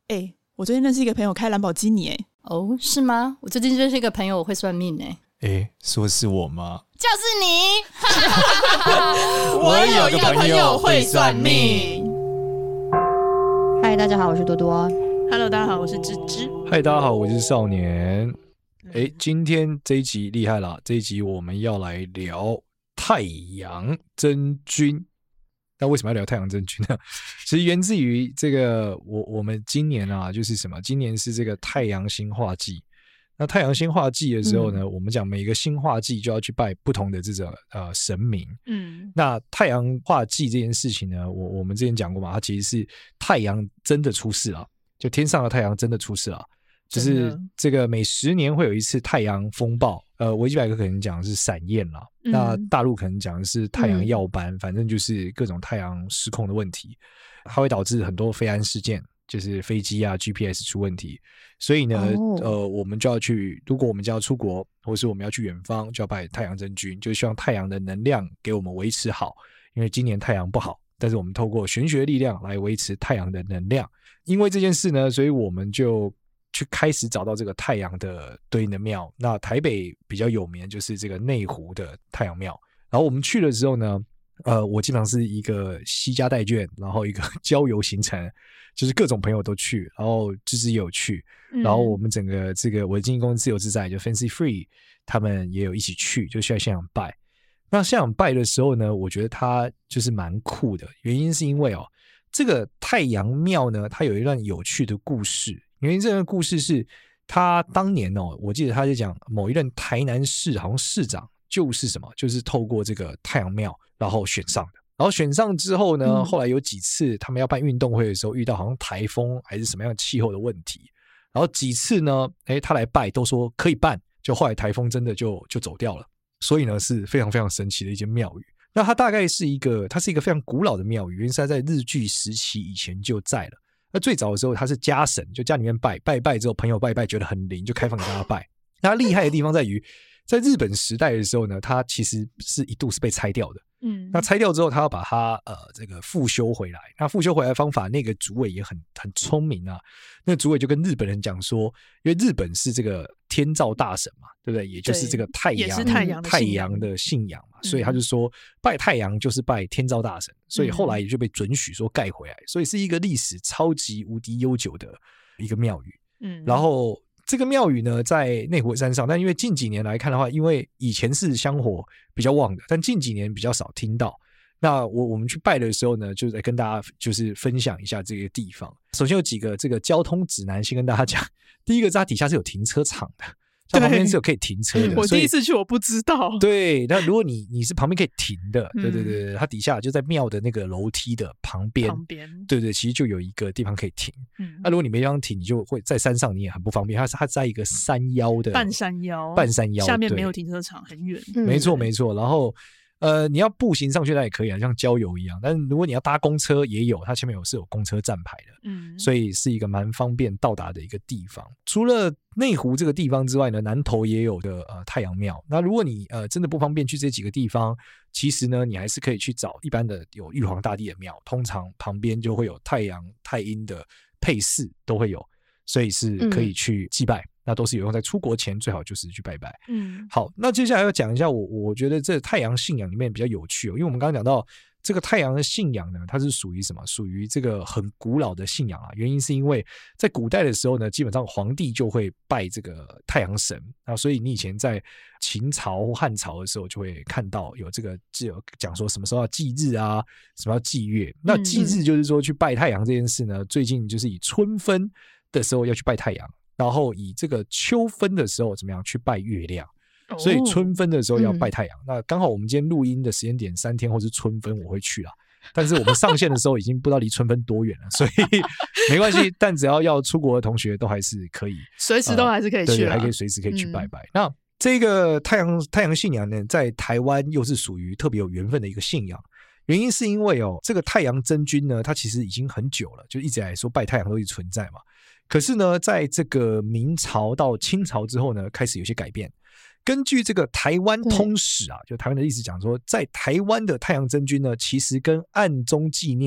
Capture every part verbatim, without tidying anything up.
哎、欸，我最近认识一个朋友开兰博基尼。哎， 哦，是吗？我最近认识一个朋友，我会算命。哎， 哎，说是我吗？ 就是你。 我有一个朋友会算命。 嗨，大家好，我是多多。 Hello， 大家好，我是芝芝。 嗨，大家好，我是少年。哎，今天这一集厉害了，这一集我们要来聊太阳真君。那为什么要聊太阳真君呢？其实源自于这个，我我们今年啊，就是什么？今年是这个太阳星化季。那太阳星化季的时候呢，嗯、我们讲每个星化季就要去拜不同的这种呃神明。嗯，那太阳化季这件事情呢，我我们之前讲过嘛，它其实是太阳真的出世了，就天上的太阳真的出世了。就是这个每十年会有一次太阳风暴，呃，维基百科可能讲的是闪焰啦、嗯，那大陆可能讲的是太阳耀斑、嗯，反正就是各种太阳失控的问题，它会导致很多飞安事件，就是飞机啊 G P S 出问题，所以呢，哦、呃，我们就要去，如果我们就要出国，或是我们要去远方，就要拜太阳真君，就希望太阳的能量给我们维持好，因为今年太阳不好，但是我们透过玄学力量来维持太阳的能量，因为这件事呢，所以我们就去开始找到这个太阳的对应的庙。那台北比较有名就是这个内湖的太阳庙，然后我们去的时候呢，呃，我基本上是一个惜家带眷，然后一个郊游行程，就是各种朋友都去，然后芝芝也有去、嗯、然后我们整个这个我的经纪公司自由自在就 Fancy Free 他们也有一起去，就去在现场拜。那现场拜的时候呢，我觉得它就是蛮酷的，原因是因为哦，这个太阳庙呢，它有一段有趣的故事。原因这个故事是他当年哦，我记得他就讲某一任台南市好像市长就是什么，就是透过这个太阳庙然后选上的。然后选上之后呢、嗯，后来有几次他们要办运动会的时候遇到好像台风还是什么样的气候的问题，然后几次呢，诶他来拜都说可以办，就后来台风真的就就走掉了。所以呢是非常非常神奇的一间庙宇。那它大概是一个它是一个非常古老的庙宇，因为是在日据时期以前就在了。那最早的时候它是家神，就家里面拜拜拜之后朋友拜拜觉得很灵就开放给大家拜。那它厉害的地方在于在日本时代的时候呢，它其实是一度是被拆掉的。嗯，那拆掉之后他要把它呃这个复修回来。那复修回来的方法那个主委也很很聪明啊。那个主委就跟日本人讲说，因为日本是这个天照大神嘛，对不对？也就是这个太阳也是太阳的太阳的信仰嘛，所以他就说拜太阳就是拜天照大神，所以后来也就被准许说盖回来，所以是一个历史超级无敌悠久的一个庙宇。嗯，然后这个庙宇呢在内湖山上，但因为近几年来看的话，因为以前是香火比较旺的，但近几年比较少听到。那我我们去拜的时候呢，就是来跟大家就是分享一下这个地方。首先有几个这个交通指南先跟大家讲。第一个是它底下是有停车场的，它旁边是有可以停车的。 我第一次去我不知道。 对，那如果你你是旁边可以停的，对对对，它底下就在庙的那个楼梯的旁边，旁边，对对，其实就有一个地方可以停。嗯，那如果你没地方停，你就会在山上，你也很不方便。它是它在一个山腰的半山腰， 半山腰下面没有停车场，很远。 没错没错，然后。呃，你要步行上去那也可以啊，像郊游一样。但是如果你要搭公车也有，它前面有是有公车站牌的，嗯，所以是一个蛮方便到达的一个地方。除了内湖这个地方之外呢，南投也有的呃太阳庙。那如果你呃真的不方便去这几个地方，其实呢你还是可以去找一般的有玉皇大帝的庙，通常旁边就会有太阳太阴的配饰都会有，所以是可以去祭拜。嗯，那都是有用在出国前最好就是去拜拜。嗯，好，那接下来要讲一下我我觉得这太阳信仰里面比较有趣哦，因为我们刚刚讲到这个太阳的信仰呢，它是属于什么？属于这个很古老的信仰啊。原因是因为在古代的时候呢，基本上皇帝就会拜这个太阳神啊，所以你以前在秦朝或汉朝的时候就会看到有这个就有讲说什么时候要祭日啊，什么要祭月。那祭日就是说去拜太阳这件事呢，最近就是以春分的时候要去拜太阳。然后以这个秋分的时候怎么样去拜月亮，所以春分的时候要拜太阳。哦，那刚好我们今天录音的时间点三天或是春分我会去啦，但是我们上线的时候已经不知道离春分多远了，所以没关系。但只要要出国的同学都还是可以， 随时都还是可以去，呃、 对，还可以随时可以去拜拜。嗯，那这个太阳太阳信仰呢，在台湾又是属于特别有缘分的一个信仰。原因是因为哦，这个太阳真君呢，它其实已经很久了，就一直来说拜太阳都一直存在嘛。可是呢，在这个明朝到清朝之后呢，开始有些改变。根据这个台湾通史啊，就台湾的历史讲说，在台湾的太阳真君呢，其实跟暗中纪念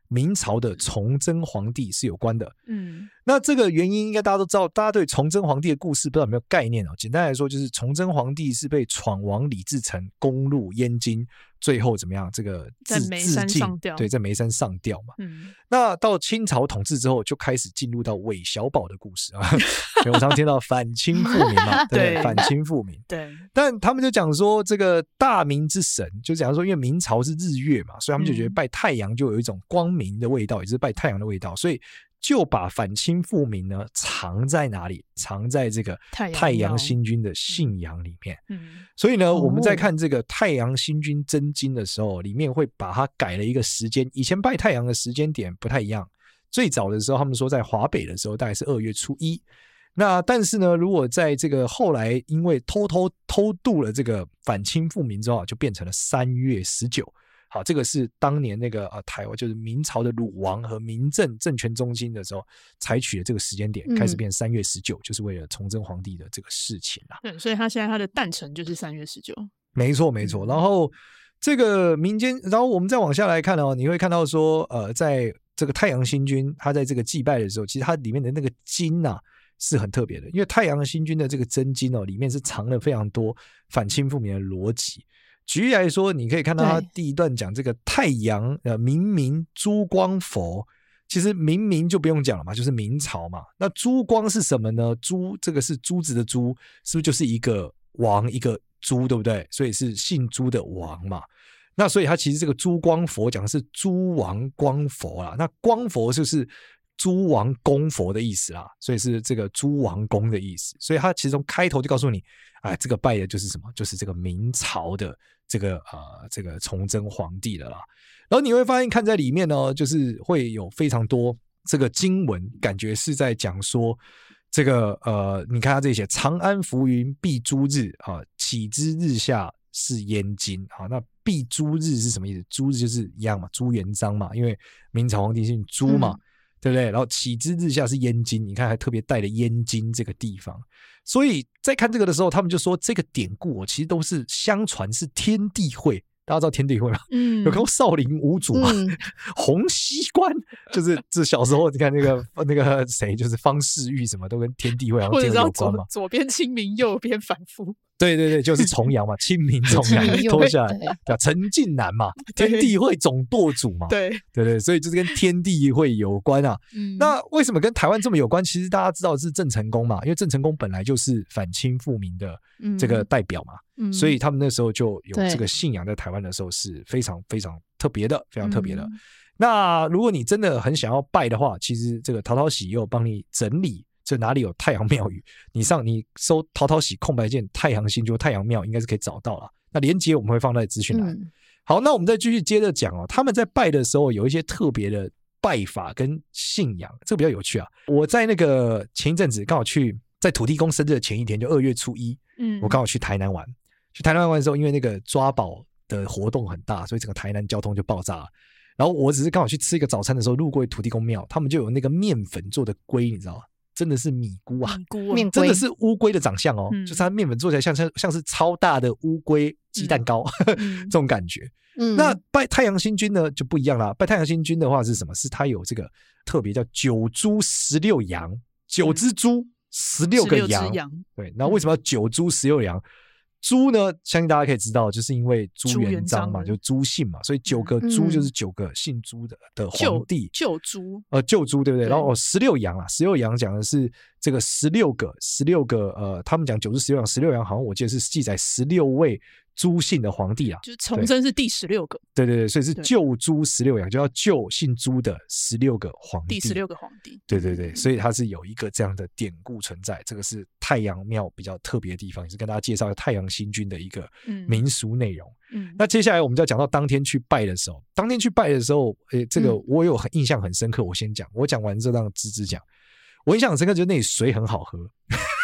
明朝的崇祯皇帝是有关的。 嗯， 那这个原因应该大家都知道，大家对崇祯皇帝的故事不知道有没有概念哦？简单来说，就是崇祯皇帝是被闯王李自成攻入燕京，最后怎么样？这个在眉山上吊， 对，在眉山上吊嘛。 嗯， 那到清朝统治之后，就开始进入到韦小宝的故事啊。我常听到反清复明嘛，对， 对， 反清复明。 对， 但他们就讲说，这个大明之神，就讲说，因为明朝是日月嘛，所以他们就觉得拜太阳就有一种光明的味道，也就是拜太阳的味道，所以就把反清复明呢藏在哪里？藏在这个太阳星君的信仰里面。 嗯， 所以呢，我们在看这个太阳星君真经的时候，里面会把它改了一个时间，以前拜太阳的时间点不太一样。最早的时候，他们说在华北的时候，大概是二月初一。那但是呢，如果在这个后来因为偷偷偷渡了这个反清复明之后，就变成了三月十九。好，这个是当年那个呃台湾就是明朝的鲁王和明政政权中心的时候采取的这个时间点，开始变三月十九、嗯，就是为了崇祯皇帝的这个事情啦。 对，所以他现在他的诞辰就是三月十九。 没错没错。然后这个民间，然后我们再往下来看哦，你会看到说呃，在这个太阳星君他在这个祭拜的时候，其实它里面的那个经啊是很特别的，因为太阳星君的这个真经哦，里面是藏了非常多反清复明的逻辑。举例来说，你可以看到他第一段讲这个太阳呃明明珠光佛，其实明明就不用讲了嘛，就是明朝嘛。那珠光是什么呢？珠这个是珠子的珠，是不是就是一个王一个珠，对不对？所以是姓朱的王嘛。那所以他其实这个珠光佛讲的是诸王光佛啦，那光佛就是诸王公佛的意思啦，所以是这个诸王公的意思。所以他其实从开头就告诉你，哎，这个拜的就是什么？就是这个明朝的这个呃这个崇祯皇帝的啦。然后你会发现看在里面呢，就是会有非常多这个经文，感觉是在讲说这个呃，你看他这里写长安浮云蔽诸日啊，岂知日下是燕京啊。那蔽诸日是什么意思？诸日就是一样嘛，朱元璋嘛，因为明朝皇帝姓朱嘛。嗯，对不对？然后岂知日下是燕京，你看还特别带了燕京这个地方。所以在看这个的时候，他们就说这个典故、哦、其实都是相传是天地会。大家知道天地会吗？嗯，有看过少林五祖吗？嗯、洪熙官就是这小时候你看那个那个谁，就是方世玉什么都跟天地会好像有关嘛。 左边清明，右边反复。 对对对，就是重阳嘛，清明重阳脱下来，对，陈近南嘛，天地会总舵主嘛，对对对，所以就是跟天地会有关啊。嗯，那为什么跟台湾这么有关？其实大家知道是郑成功嘛，因为郑成功本来就是反清复明的这个代表嘛，嗯、所以他们那时候就有这个信仰在台湾的时候是非常非常特别的，非常特别的。嗯、那如果你真的很想要拜的话，其实这个陶陶喜也有帮你整理。这哪里有太阳庙宇？你上你搜陶陶喜空白键太阳星就太阳庙，应该是可以找到了。那连结我们会放在资讯栏。嗯、好，那我们再继续接着讲哦。他们在拜的时候有一些特别的拜法跟信仰，这个比较有趣啊。我在那个前一阵子刚好去，在土地公生日的前一天，就二月初一，嗯，我刚好去台南玩。去台南玩的时候，因为那个抓宝的活动很大，所以整个台南交通就爆炸了。然后我只是刚好去吃一个早餐的时候，路过土地公庙，他们就有那个面粉做的龟，你知道吗？真的是米菇啊，米菇啊，真的是乌龟的长相哦，嗯、就是它面粉做起来像像像是超大的乌龟鸡蛋糕，嗯、这种感觉。嗯、那拜太阳星君呢就不一样啦，拜太阳星君的话是什么？是它有这个特别叫九猪十六羊，九只猪十六个羊。羊对，那为什么要九猪十六羊？猪呢，相信大家可以知道，就是因为朱元璋嘛，就朱姓嘛，所以九个猪就是九个姓朱的、嗯、的皇帝， 旧朱， 呃，旧朱对不对？对，然后哦，十六羊啦，十六羊讲的是这个十六个，十六个，呃，他们讲九是十六羊，十六羊好像我记得是记载十六位朱姓的皇帝啦， 就是崇祯是第十六个， 对对对，所以是旧朱十六羊，就要旧姓朱的十六个皇帝， 第十六个皇帝， 对对对，所以它是有一个这样的典故存在，这个是太阳庙比较特别的地方，也是跟大家介绍太阳星君的一个民俗内容。嗯，那接下来我们就要讲到当天去拜的时候，当天去拜的时候，诶，这个我有很印象很深刻，我先讲，我讲完之后让芝芝讲。我印象很深刻，就是那里水很好喝。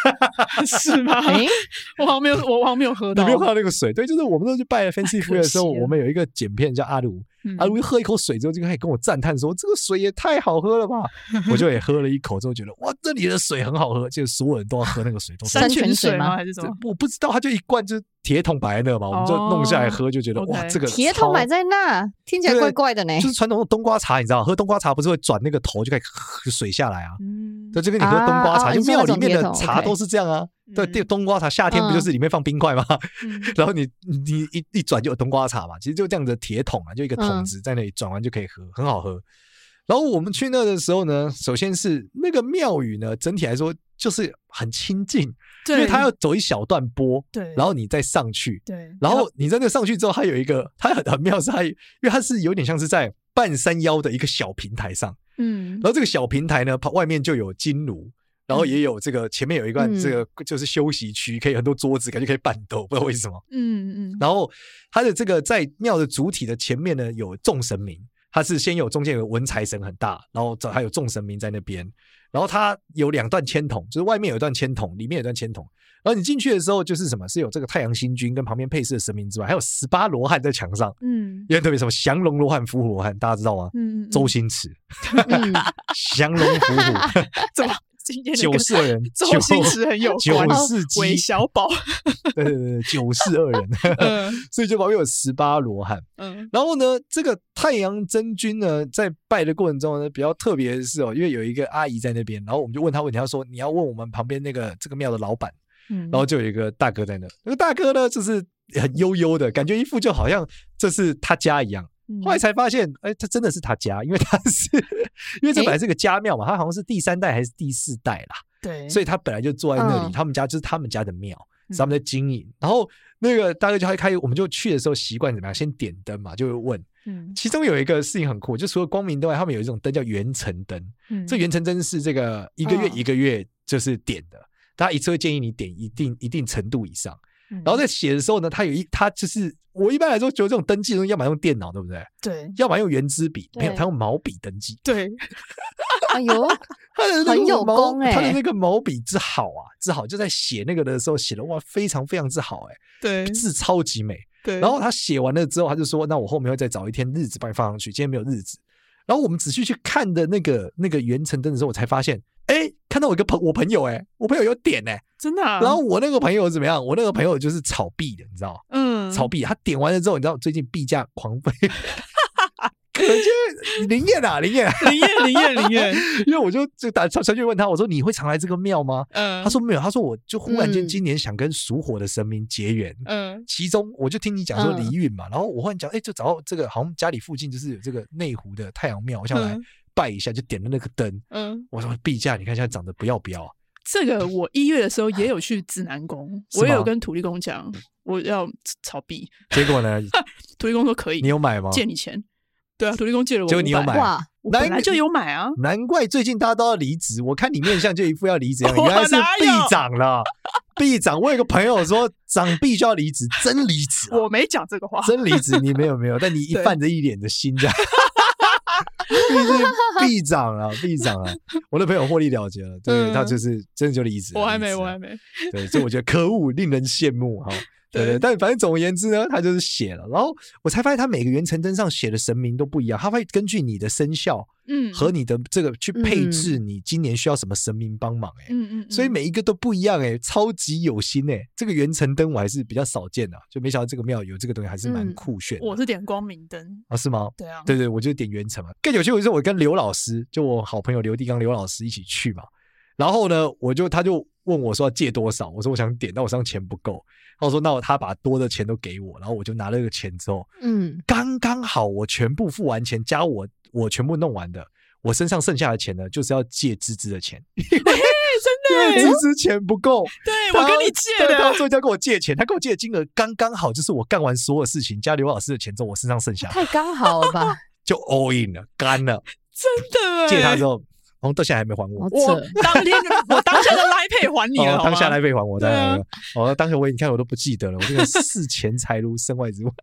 是吗？ 诶我好像没有，我好像没有喝到。 你没有喝到那个水？对，就是我们都去拜 Fancy Free 的时候，我们有一个剪片叫阿卢，嗯、阿卢喝一口水之后就开始跟我赞叹说：“这个水也太好喝了吧！”我就也喝了一口之后觉得哇，这里的水很好喝，就所有人都要喝那个水，都是山泉水吗？还是什么？ 我不知道，他就一罐就铁桶摆在那嘛，我们就弄下来喝，就觉得、哦、哇，这个铁桶摆在那，听起来怪怪的呢。 就是传统的冬瓜茶，你知道，喝冬瓜茶不是会转那个头就可以喝水下来啊？嗯，对，就跟你喝冬瓜茶，啊、就庙里面的茶都是这样啊。对，嗯、冬瓜茶夏天不就是里面放冰块吗？嗯、然后你你一一转就有冬瓜茶嘛，其实就这样的铁桶啊，就一个桶子在那里转完就可以喝，很好喝。然后我们去那的时候呢，首先是那个庙宇呢，整体来说就是很亲近，因为它要走一小段坡，对，然后你再上去，对，然后你在那上去之后，它有一个它很妙是它，因为它是有点像是在半山腰的一个小平台上，嗯，然后这个小平台呢，外面就有金炉。然后也有这个前面有一段这个就是休息区，可以很多桌子，感觉可以办斗，不知道为什么。嗯嗯。然后它的这个在庙的主体的前面呢有众神明，它是先有中间有文财神很大，然后还有众神明在那边，然后它有两段签筒，就是外面有一段签筒，里面有一段签筒。然后你进去的时候就是什么，是有这个太阳星君跟旁边配饰的神明之外，还有十八罗汉在墙上。嗯，因为特别什么降龙罗汉、伏虎罗汉，大家知道吗？嗯，周星驰，嗯、降龙伏虎， 怎么？ 九世二人， 周星驰很有关， 九世纪韦小宝， 对对对，九世二人，嗯、所以就旁边有十八罗汉。嗯，然后呢，这个太阳真君呢，在拜的过程中呢，比较特别的是哦，因为有一个阿姨在那边，然后我们就问他问题，他说你要问我们旁边那个这个庙的老板，嗯、然后就有一个大哥在那，那个大哥呢就是很悠悠的感觉，一副就好像这是他家一样。后来才发现，哎、欸，他真的是他家，因为他是，因为这本来是个家庙嘛，他好像是第三代还是第四代啦，对，所以他本来就坐在那里，嗯、他们家就是他们家的庙，是他们在经营。然后那个大概就开，我们就去的时候习惯怎么样，先点灯嘛，就会问。嗯，其中有一个事情很酷，就除了光明灯外，他们有一种灯叫元辰灯。嗯，这元辰灯是这个一个月一个月就是点的，大家一次会建议你点一定一定程度以上。然后在写的时候呢，他有一他就是我一般来说觉得这种登记的东西，要么用电脑，对不对？对，要么用圆珠笔，没有他用毛笔登记。 对， 哎呦， 他的很有功哎、欸， 他的那个毛笔之好啊，之好就在写那个的时候写的哇，非常非常之好哎、欸，对，字超级美。对，然后他写完了之后，他就说，那我后面会再找一天日子帮你放上去，今天没有日子。然后我们仔细去看的那个那个元辰灯的时候，我才发现，哎，看到我一个朋我朋友哎、欸，我朋友有点哎、欸， 真的、啊。 然后我那个朋友怎么样？我那个朋友就是炒币的，你知道？嗯，炒币，他点完了之后，你知道最近币价狂飞，可见灵验啊，灵验， 灵验，灵验，灵验。 因为我就就打传讯问他，我说你会常来这个庙吗？嗯，他说没有，他说我就忽然间今年想跟属火的神明结缘，嗯，其中我就听你讲说离运嘛，嗯、然后我忽然讲，哎，就找到这个好像家里附近就是有这个内湖的太阳庙，我想来拜一下，就点了那个灯，嗯，我说币价你看现在涨得不要不要啊。 这个我一月的时候也有去指南宫，我也有跟土地公讲我要炒币， 结果呢， 土地公说可以， 你有买吗？ 借你钱。对啊，土地公借了我五百， 结果你有买哇？ 我本来就有买啊， 难怪最近大家都要离职。我看你面相就一副要离职样，原来是币涨了，币涨。我有个朋友说涨币就要离职，真离职、啊。 我没讲这个话， 真离职，你没有没有，但你一泛着一脸的心这样。毕竟币涨了，币涨了，我的朋友获利了结了，对、嗯、他就是真的就离职。 我还没，我还没。 对，所以我觉得可恶，令人羡慕哈。对对，但反正总而言之呢，他就是写了，然后我才发现他每个元辰灯上写的神明都不一样，他会根据你的生肖，嗯，和你的这个去配置你今年需要什么神明帮忙、欸，哎、嗯，嗯嗯，所以每一个都不一样、欸，哎，超级有心哎、欸，这个元辰灯我还是比较少见的、啊，就没想到这个庙有这个东西还是蛮酷炫的、 嗯。我是点光明灯啊，是吗？ 对啊， 对对，我就点元辰嘛。更有趣的是，我跟刘老师，就我好朋友刘地刚刘老师一起去嘛，然后呢，我就他就问我说要借多少，我说我想点，但我身上钱不够。他说：“那他把多的钱都给我，然后我就拿了个钱之后，嗯，刚刚好，我全部付完钱，加我我全部弄完的，我身上剩下的钱呢，就是要借芝芝的钱， 真的， 因为芝芝钱不够， 对我跟你借的， 他说要跟我借钱，他跟我借的金额刚刚好，就是我干完所有事情加刘老师的钱之后，我身上剩下太刚好了吧， 就 all in 了，干了， 真的， 借他之后。”然后到现在还没还我， 我当天我当下就来配还你了， 哦、当下来配还我，当下哦，当下我你看我都不记得了，我这个视钱财如身外之物。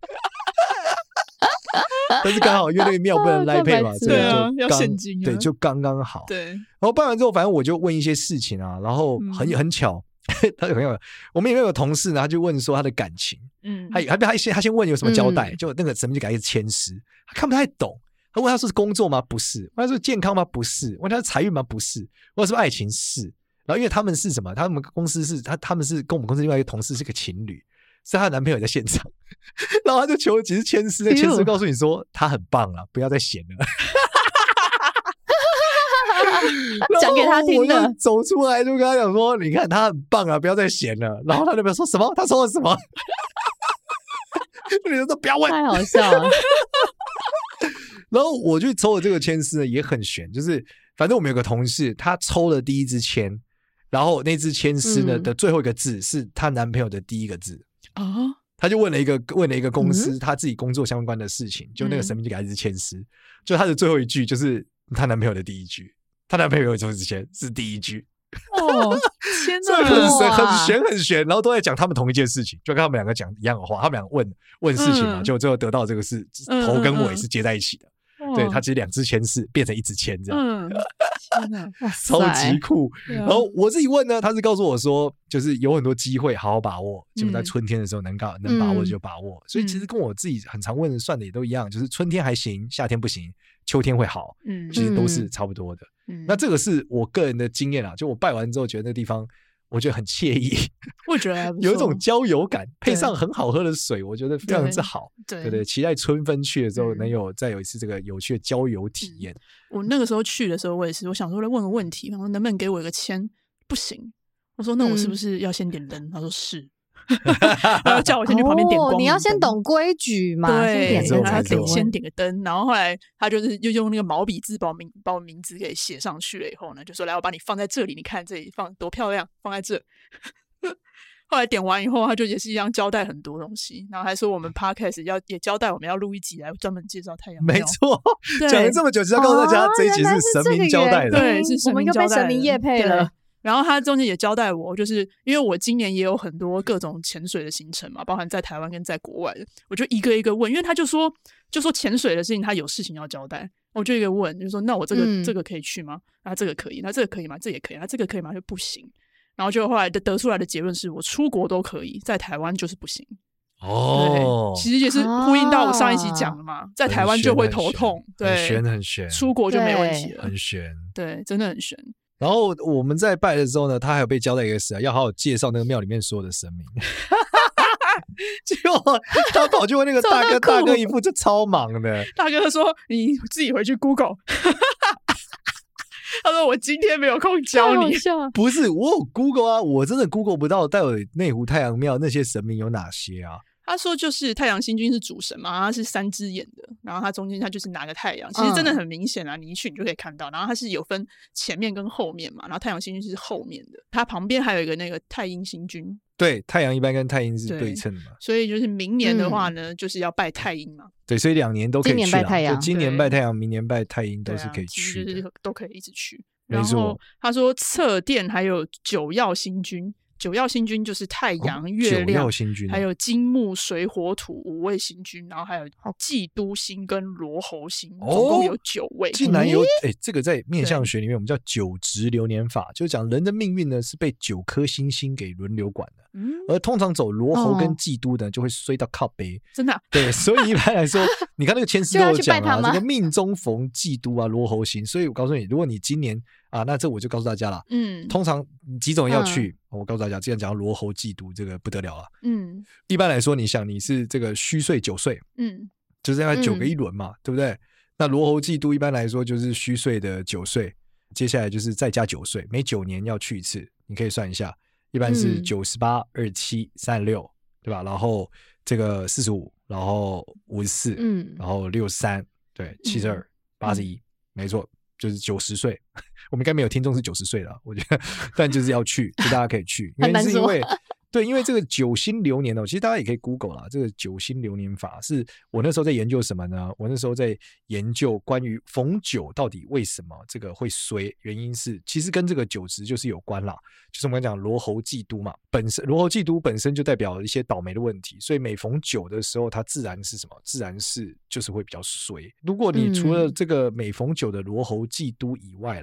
但是刚好因为那个庙不能来配嘛，所以就啊要现金、啊， 对，就刚刚好。 对， 然后办完之后，反正我就问一些事情啊，然后很、嗯、很巧， 他有朋友，我们里面有同事呢，他就问说他的感情，嗯，他他他先他先问有什么交代，嗯、就那个神明就给他一个签诗，他看不太懂，他问他说是工作吗？不是，问他说健康吗？不是，问他是财运吗？不是，问他是不是爱情？是。然后因为他们是什么？他们公司是他他们是跟我们公司另外一个同事是个情侣，是她的男朋友在现场，然后他就求几次签诗，那签诗告诉你说他很棒啊，不要再闲了。 讲给他听的， 我就走出来就跟他讲说：“你看他很棒啊，不要再闲了。”然后他那边说什么？他说了什么？女人说：“不要问。” 太好笑了。 然后我去抽的这个签诗呢，也很悬，就是反正我们有个同事，他抽了第一支签，然后那支签诗呢、嗯、的最后一个字是她男朋友的第一个字啊。他就问了一个问了一个公司、嗯、他自己工作相关的事情，就那个神明就给他一支签诗、嗯，就他的最后一句就是她男朋友的第一句。她男朋友有抽之前是第一句哦，天哪， 很神很玄很玄，然后都在讲他们同一件事情，就跟他们两个讲一样的话，他们两个问问事情嘛，嗯、就最后得到这个是、嗯、头跟尾是接在一起的。嗯、对，他其实两支签是变成一支签这样，嗯，天哪，超级酷。然后我自己问呢，他是告诉我说，就是有很多机会好好把握，基本在春天的时候能搞能把握就把握。嗯、所以其实跟我自己很常问的算的也都一样，就是春天还行，夏天不行，秋天会好，嗯，其实都是差不多的。嗯、那这个是我个人的经验啦，就我拜完之后觉得那个地方我觉得很惬意， 我觉得还不错， 有一种郊游感，配上很好喝的水，我觉得非常之好。对 对, 对，期待春分去的时候能有再有一次这个有趣的郊游体验、嗯。 我那个时候去的时候，我也是，我想说来问个问题，然后能不能给我一个签？不行，我说那我是不是要先点灯？嗯、他说是。然后叫我先去旁边点光、 哦、你要先懂规矩嘛， 对， 先点然后点先点个灯，然后后来他就是又用那个毛笔字把我名把我名字给写上去了以后呢，就说来我把你放在这里，你看这里放多漂亮，放在这。后来点完以后，他就也是一样交代很多东西，然后还说我们 podcast 要也交代我们要录一集来专门介绍太阳庙。 没错，讲了这么久，只要告诉大家、哦、这一集是神明交代的， 对，是神明交代的， 我们又被神明业配了。 然后他中间也交代我，就是因为我今年也有很多各种潜水的行程嘛，包含在台湾跟在国外的，我就一个一个问，因为他就说就说潜水的事情他有事情要交代，我就一个问，就说那我这个、嗯、这个可以去吗？那这个可以，那这个可以吗？这也可以，那这个可以吗？就不行。然后就后来得出来的结论是我出国都可以，在台湾就是不行。哦，其实也是呼应到我上一集讲的嘛，在台湾就会头痛，对， 很悬很悬， 出国就没问题了， 很悬， 对，真的很悬。 然后我们在拜的时候呢，他还有被交代一个事啊，要好好介绍那个庙里面所有的神明。结果他跑去问那个大哥，大哥一副就超忙的。 大哥说：“你自己回去 Google。”他说：“我今天没有空教你。” 不是，我有 Google 啊，我真的 Google 不到到底内湖太阳庙那些神明有哪些啊。 他说就是太阳星君是主神嘛，他是三只眼的，然后他中间他就是拿个太阳，其实真的很明显啊，你一去你就可以看到，然后他是有分前面跟后面嘛，然后太阳星君是后面的，他旁边还有一个那个太阴星君， 对，太阳一般跟太阴是对称的嘛， 所以就是明年的话呢、嗯、就是要拜太阴嘛， 对，所以两年都可以去啦， 今年拜太阳， 今年拜太阳，明年拜太阴都是可以去的， 啊、就是都可以一直去。然后他说侧殿还有九曜星君，九曜星君就是太阳、哦、月亮、啊、还有金木水火土五位星君，然后还有基督星跟罗侯星、哦、总共有九位。 竟然有哎，这个在面相学里面我们叫九值流年法，就是讲人的命运呢是被九颗星星给轮流管的。嗯，而通常走罗侯跟基督呢、哦、就会衰到靠北， 真的、啊、 对，所以一般来说你看那个签诗都有讲啊，这个命中逢基督啊罗侯星，所以我告诉你，如果你今年啊，那这我就告诉大家了，嗯，通常几种要去、嗯、我告诉大家，既然讲到罗侯基督这个不得了了，嗯，一般来说你想你是这个虚岁九岁，嗯，就是要九个一轮嘛、嗯、对不对？那罗侯基督一般来说就是虚岁的九岁，接下来就是再加九岁，每九年要去一次，你可以算一下，一般是九十八、二十七、三十六，对吧？然后这个四十五，然后五十四，嗯，然后六十三，对，七十二、八十一，没错，就是九十岁。我们应该没有听众是九十岁了，我觉得，但就是要去，就大家可以去，原因是因为对，因为这个九星流年哦，其实大家也可以 Google 啦。这个九星流年法是我那时候在研究什么呢？我那时候在研究关于逢九到底为什么这个会衰，原因是其实跟这个九值就是有关啦。就是我们讲罗侯忌都嘛，本身罗侯忌都本身就代表一些倒霉的问题，所以每逢九的时候，它自然是什么？自然是就是会比较衰。如果你除了这个每逢九的罗侯忌都以外啦。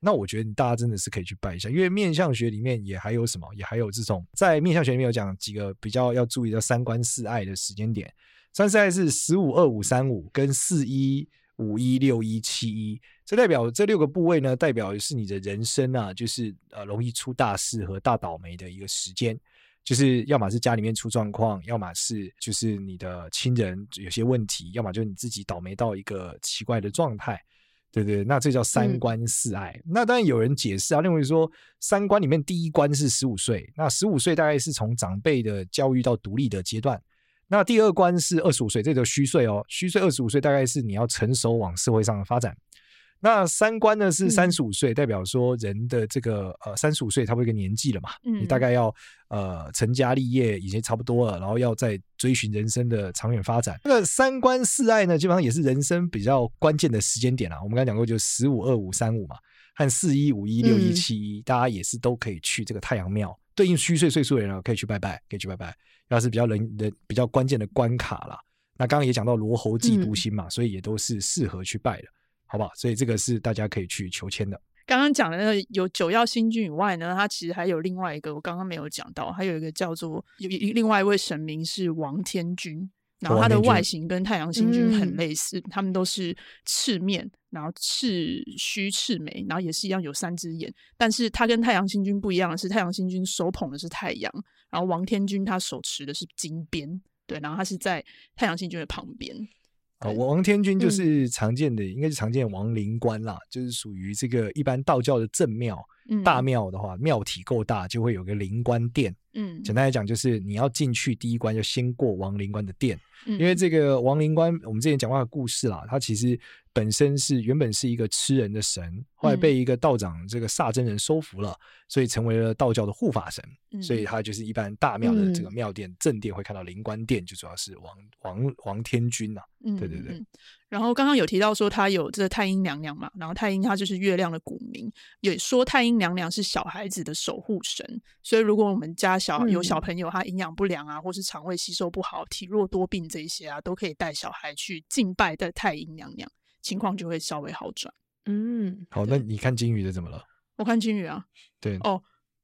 那我觉得大家真的是可以去拜一下，因为面相学里面也还有什么，也还有这种在面相学里面有讲几个比较要注意的三官四爱的时间点。三四爱是十五二五三五跟四一五一六一七一，这代表这六个部位呢，代表的是你的人生啊，就是呃容易出大事和大倒霉的一个时间。就是要么是家里面出状况，要么是就是你的亲人有些问题，要么就是你自己倒霉到一个奇怪的状态，对对，那这叫三官四爱。嗯、那当然有人解释啊，认为说三官里面第一关是十五岁，那十五岁大概是从长辈的教育到独立的阶段。那第二关是二十五岁，这就虚岁哦，虚岁二十五岁大概是你要成熟往社会上的发展。那三关呢是三十五岁，代表说人的这个呃三十五岁差不多一个年纪了嘛，嗯、你大概要呃成家立业已经差不多了，然后要再追寻人生的长远发展。那个三官四爱呢，基本上也是人生比较关键的时间点啦。我们刚才讲过，就十五二五三五嘛，和四一五一六一七一，大家也是都可以去这个太阳庙，对应虚岁岁数的人可以去拜拜，可以去拜拜。要是比较人人比较关键的关卡啦，那刚刚也讲到罗侯忌独心嘛，嗯、所以也都是适合去拜的。好不好？所以这个是大家可以去求签的。 刚刚讲的那个有九曜星君以外呢，它其实还有另外一个，我刚刚没有讲到，还有一个叫做有另外一位神明是王天君，然后它的外形跟太阳星君很类似，嗯、他们都是赤面，然后赤须赤眉，然后也是一样有三只眼，但是它跟太阳星君不一样的是，太阳星君手捧的是太阳，然后王天君他手持的是金鞭，对，然后他是在太阳星君的旁边。 哦、王天君就是常见的、嗯、应该是常见的王灵官啦，就是属于这个一般道教的正庙、嗯、大庙的话，庙体够大就会有个灵官殿。嗯，简单来讲就是你要进去第一关就先过王灵官的殿、嗯、因为这个王灵官我们之前讲过的故事啦，他其实本身是原本是一个吃人的神，后来被一个道长这个萨真人收服了、嗯、所以成为了道教的护法神、嗯、所以他就是一般大庙的这个庙殿、嗯、正殿会看到灵官殿，就主要是王王王天君啊、嗯、对对对、嗯、 然后刚刚有提到说他有这个太阴娘娘嘛，然后太阴她就是月亮的古名，也说太阴娘娘是小孩子的守护神，所以如果我们家小有小朋友他营养不良啊，或是肠胃吸收不好、体弱多病这一些啊，都可以带小孩去敬拜的太阴娘娘，情况就会稍微好转。 嗯， 好，那你看金鱼的怎么了？ 我看金鱼啊， 对哦。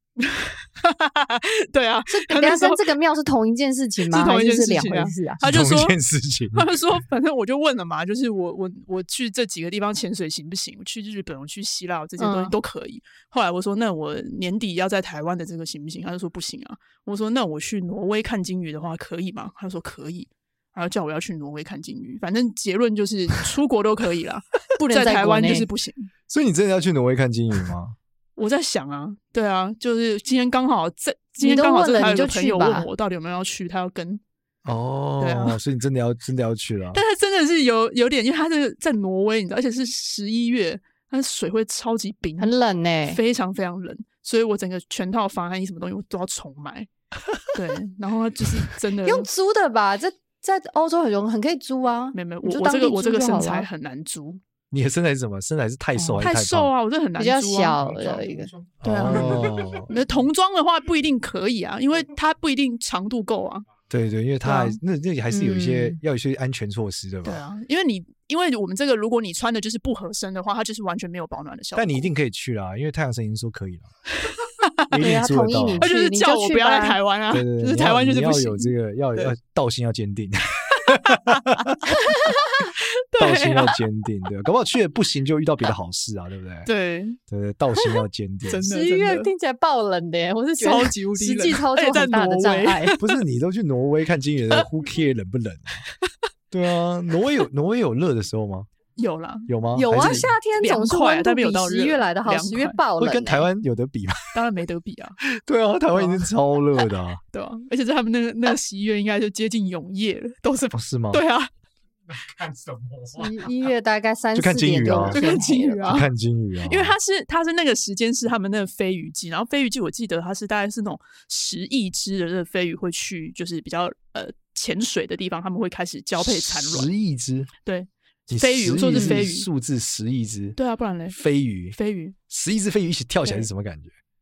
对啊， 这跟这个庙是同一件事情吗？ 是同一件事情、啊、 还是两回事啊？ 他就说同一件事情， 他就说，反正我就问了嘛，就是我我我去这几个地方潜水行不行？我去日本，我去希腊，这些东西都可以。嗯、后来我说，那我年底要在台湾的这个行不行？他就说不行啊。我说，那我去挪威看金鱼的话可以吗？他就说可以。然后叫我要去挪威看金鱼，反正结论就是出国都可以啦，不能在台湾就是不行。 所以你真的要去挪威看金鱼吗？ 我在想啊，对啊，就是今天刚好在今天刚好这还有个朋友问我到底有没有要去，他要跟哦， 对啊， 所以你真的要真的要去了。 但他真的是有有点，因为他是在挪威，你知道，而且是十一月，它水会超级冰， 很冷呢、欸， 非常非常冷，所以我整个全套防寒衣什么东西我都要重买。对，然后就是真的用租的吧，这在欧洲很容很可以租啊。 没有没有，我我这个我这个身材很难租。 你的身材是什么？身材是太瘦还是太胖？ 太瘦啊，我这很难租、啊、 比较小的一个。 对啊，哦、童装的话不一定可以啊，因为它不一定长度够啊。 对对，因为它还、啊、那那还是有一些、嗯、要有一些安全措施的吧。 对啊，因为你因为我们这个如果你穿的就是不合身的话，它就是完全没有保暖的效果。 但你一定可以去啦，因为太阳神已经说可以了。 一定做得到， 他就是叫我不要来台湾啊， 对对对， 就是台湾就是不行。 你要有这个，要要道心要坚定。道心要坚定，对，搞不好去了不行就遇到别的好事啊，对不对？ 对对对，道心要坚定。 真的， 十一月听起来爆冷的耶，我是觉得超级无敌冷， 实际操作很大的障碍。 不是你都去挪威看金鱼的 ，Who care 冷不冷、啊？对啊，挪威有挪威有热的时候吗？ 有啦， 有吗？ 有啊，夏天总是温度比十月来的好，十月爆冷、欸， 会跟台湾有得比吗？ 当然没得比啊。 对啊，台湾已经超热的啊。 对啊，而且在他们那个那个十一月应该就接近永夜了，都是、 哦、是吗？ 对啊。 看什么、 啊？一月大概三就看金鱼啊， 就看金鱼啊， 就看金鱼啊。 因为它是它是那个时间是他们那个飞鱼季，然后飞鱼季我记得它是大概是那种十亿只的那个飞鱼会去，就是比较呃潜水的地方，他们会开始交配产卵。 十亿只， 对，飞鱼，我说是飞鱼， 数字十亿只， 对啊，不然嘞， 飞鱼， 飞鱼， 十亿只飞鱼一起跳起来是什么感觉？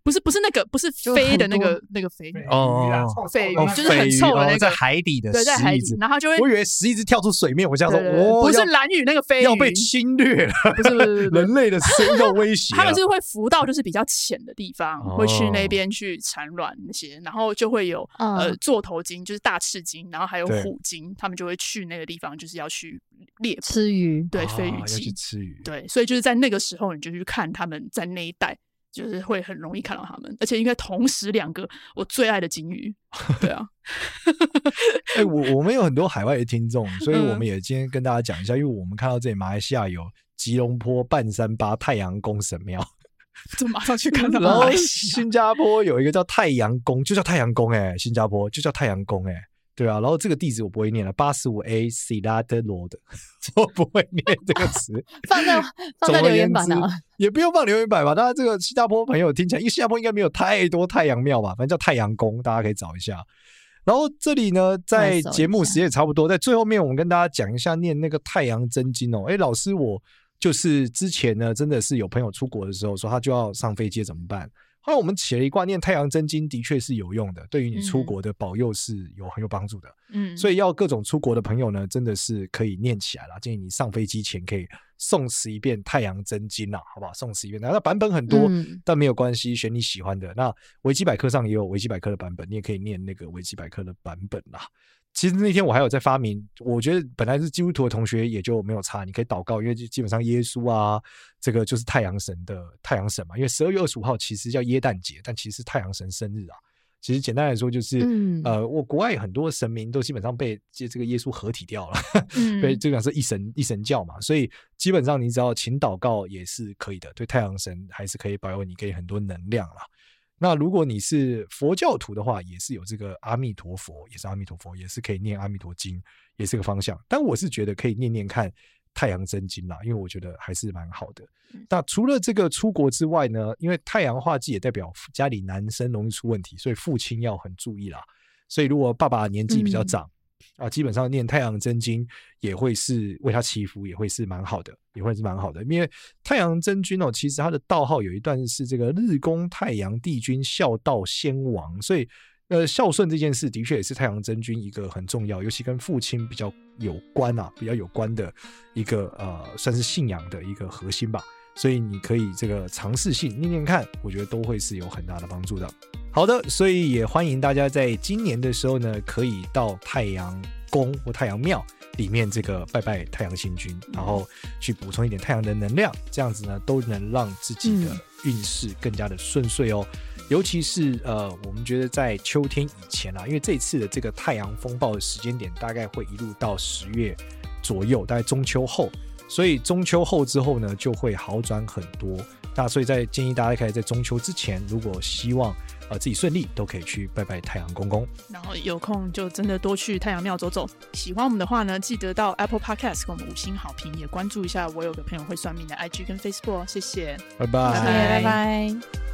不是不是那个不是飞的那个那个飞哦， 鲱鱼就是很臭的那个在海底的， 对，在海底，然后就会我以为十一只跳出水面，我想说哦， 不是蓝屿那个飞鱼要被侵略了， 不是不是人类的生肉威胁， 他们是会浮到就是比较浅的地方，会去那边去产卵那些，然后就会有呃座头鲸，就是大翅鲸，然后还有虎鲸，他们就会去那个地方，就是要去猎捕吃鱼， 对，飞鱼要去吃鱼， 对，所以就是在那个时候，你就去看他们在那一带。就是会很容易看到他们，而且应该同时两个我最爱的鲸鱼，对啊。 哎、欸，我我们有很多海外的听众，所以我们也今天跟大家讲一下，因为我们看到这里马来西亚有吉隆坡半山巴太阳宫神庙， 就马上去看到。 然后新加坡有一个叫太阳宫，就叫太阳宫哎、欸，新加坡就叫太阳宫哎、欸。对啊，然后这个地址我不会念了，八十五 A Silat Road， 我不会念这个词， 放在放在留言板啊， 也不用放留言板吧。大家这个新加坡朋友听起来，因为新加坡应该没有太多太阳庙吧，反正叫太阳宫，大家可以找一下。然后这里呢，在节目时间也差不多，在最后面我们跟大家讲一下念那个太阳真经哦。哎，老师，我就是之前呢，真的是有朋友出国的时候说他就要上飞机怎么办？后来我们起了一卦念太阳真经，的确是有用的，对于你出国的保佑是有很有帮助的。嗯，所以要各种出国的朋友呢，真的是可以念起来啦。建议你上飞机前可以诵十一遍太阳真经啦，好不好？诵十一遍，那版本很多，嗯、但没有关系，选你喜欢的。那维基百科上也有维基百科的版本，你也可以念那个维基百科的版本啦。其实那天我还有在发明，我觉得本来是基督徒的同学也就没有差，你可以祷告，因为基本上耶稣啊，这个就是太阳神的太阳神嘛，因为十二月二十五号其实叫耶诞节，但其实是太阳神生日啊。其实简单来说就是，嗯、呃，我国外很多神明都基本上被这个耶稣合体掉了，嗯、被基本上是一神一神教嘛，所以基本上你只要勤祷告也是可以的，对太阳神还是可以保佑你，给很多能量啦。那如果你是佛教徒的话，也是有这个阿弥陀佛，也是阿弥陀佛，也是可以念阿弥陀经，也是个方向。但我是觉得可以念念看太阳真经啦，因为我觉得还是蛮好的。那除了这个出国之外呢，因为太阳化忌也代表家里男生容易出问题，所以父亲要很注意啦。所以如果爸爸年纪比较长，嗯啊，基本上念太阳真经也会是为他祈福，也会是蛮好的，也会是蛮好的。因为太阳真君哦，其实他的道号有一段是这个日宫太阳帝君孝道先王，所以呃孝顺这件事的确也是太阳真君一个很重要，尤其跟父亲比较有关啊，比较有关的一个呃算是信仰的一个核心吧。所以你可以这个尝试性念念看，我觉得都会是有很大的帮助的。好的，所以也欢迎大家在今年的时候呢，可以到太阳宫或太阳庙里面这个拜拜太阳星君，然后去补充一点太阳的能量，这样子呢都能让自己的运势更加的顺遂哦。嗯、尤其是呃，我们觉得在秋天以前啊，因为这一次的这个太阳风暴的时间点大概会一路到十月左右，大概中秋后。所以中秋后之后呢，就会好转很多。那所以在建议大家可以在中秋之前，如果希望呃自己顺利，都可以去拜拜太阳公公。 然后有空就真的多去太阳庙走走。喜欢我们的话呢，记得到 Apple Podcast 给我们五星好评，也关注一下我有个朋友会算命的 I G 跟 Facebook。谢谢， 拜拜， 拜拜。